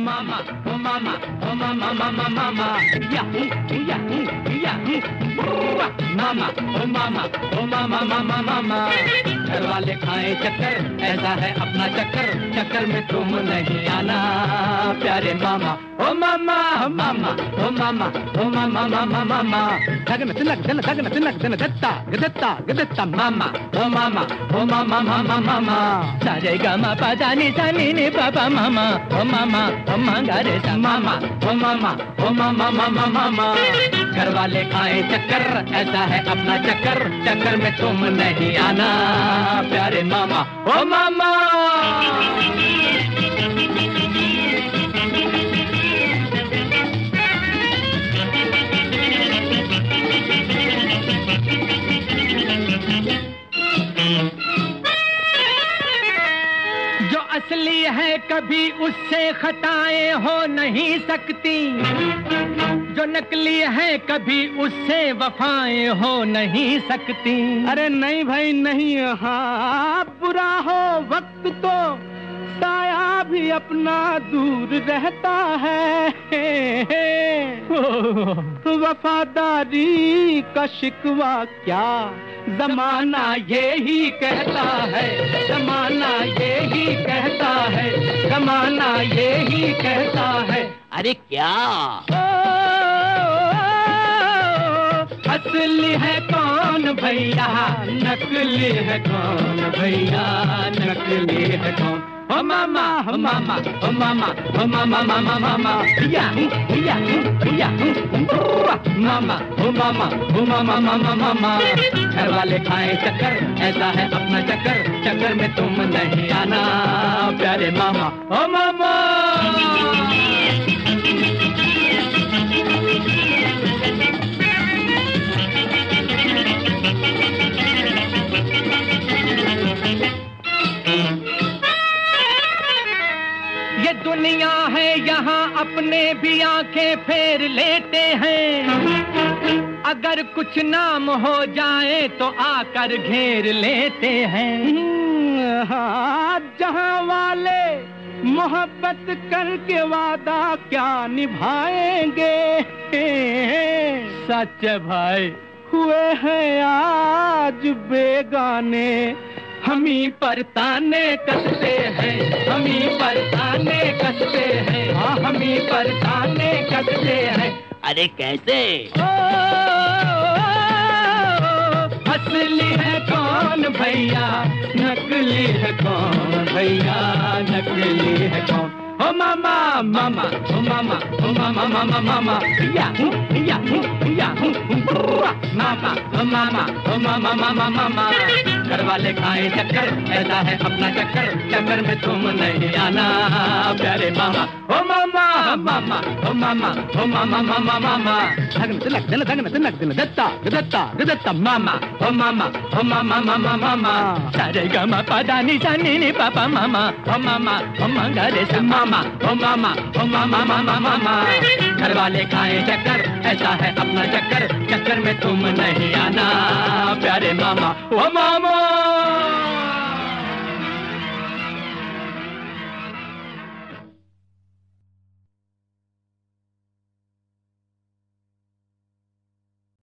मामा, ओ मामा, ओ मामा, मामा, मामा, याहू, याहू, याहू, मामा, ओ मामा, ओ मामा, मामा, मामा। घर वाले खाएं चक्कर, ऐसा है अपना चक्कर, चक्कर में तुम नहीं आना प्यारे मामा। ओ मामा, ओ मामा, ओ मामा, ओ मामा, मामा, मामा। धगन तिलक धन धगन तिलक धन दत्ता गदत्ता गदत्ता मामा, ओ मामा, ओ मामा, मामा, मामा। सारे गामा पादानी सानी ने पापा मामा, ओ मामा, ओ मांगा रे सा मामा, ओ मामा, ओ मामा, मामा, मामा। घर वाले खाएं चक्कर, ऐसा है अपना चक्कर, चक्कर में तुम नहीं आना प्यारे मामा, ओ मामा। जो असली है कभी उससे खताएं हो नहीं सकती, जो नकली है कभी उससे वफाएं हो नहीं सकती। अरे नहीं भाई नहीं, हाँ बुरा हो वक्त तो साया भी अपना दूर रहता है। वफादारी का शिकवा क्या जमाना यही कहता है, जमाना यही कहता है, जमाना यही कहता है। अरे क्या असली है कौन भैया, नकली है कौन भैया, नकली है कौन। ओ मामा, ओ मामा, ओ मामा, ओ मामा, मामा, मामा, याहू, याहू, याहू, मामा, ओ मामा, ओ मामा, मामा, मामा। घर वाले खाएं चक्कर, ऐसा है अपना चक्कर, चक्कर में तुम नहीं आना प्यारे मामा, ओ मामा। ये दुनिया है यहाँ अपने भी आंखें फेर लेते हैं, अगर कुछ नाम हो जाए तो आकर घेर लेते हैं। हाँ, जहाँ वाले मोहब्बत करके वादा क्या निभाएंगे, सच भाई हुए हैं आज बेगाने, हमी पर ताने कसते हैं, हमी पर ताने कसते हैं, हाँ हमी पर ताने कसते हैं। अरे कैसे असली है कौन भैया, नकली है कौन भैया, नकली है कौन। ओ मामा, मामा, ओ मामा, ओ मामा, मामा, मामा, याहू, याहू, याहू, मामा, ओ मामा, ओ मामा, मामा, मामा। घर वाले खाएं चक्कर, ऐसा है अपना चक्कर, चक्कर में तुम नहीं आना प्यारे मामा, ओ मामा, मामा, ओ मामा, ओ मामा, मामा, मामा। धगन तिलक धन धगन तिलक धन दत्ता गदत्ता गदत्ता मामा, ओ मामा, ओ मामा, मामा, मामा। सारे गामा पादानी सानी ने पापा मामा, ओ मामा, ओ मांगा रे सा मामा, ओ मामा, ओ मामा, मामा, मामा। घर वाले खाएं चक्कर, ऐसा है अपना चक्कर, चक्कर में तुम नहीं आना प्यारे मामा, ओ मामा।